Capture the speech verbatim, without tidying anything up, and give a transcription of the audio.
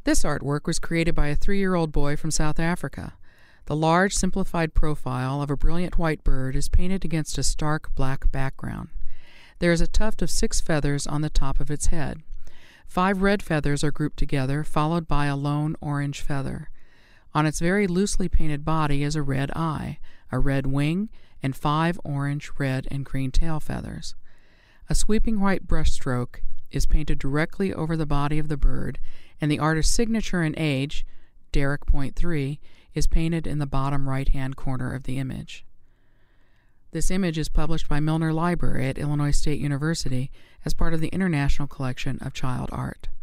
This artwork was created by a three-year-old boy from South Africa. The large, simplified profile of a brilliant white bird is painted against a stark black background. There is a tuft of six feathers on the top of its head. Five red feathers are grouped together, followed by a lone orange feather. On its very loosely painted body is a red eye, a red wing, and five orange, red, and green tail feathers. A sweeping white brushstroke is painted directly over the body of the bird, and the artist's signature and age, Derek point three, is painted in the bottom right-hand corner of the image. This image is published by Milner Library at Illinois State University as part of the International Collection of Child Art.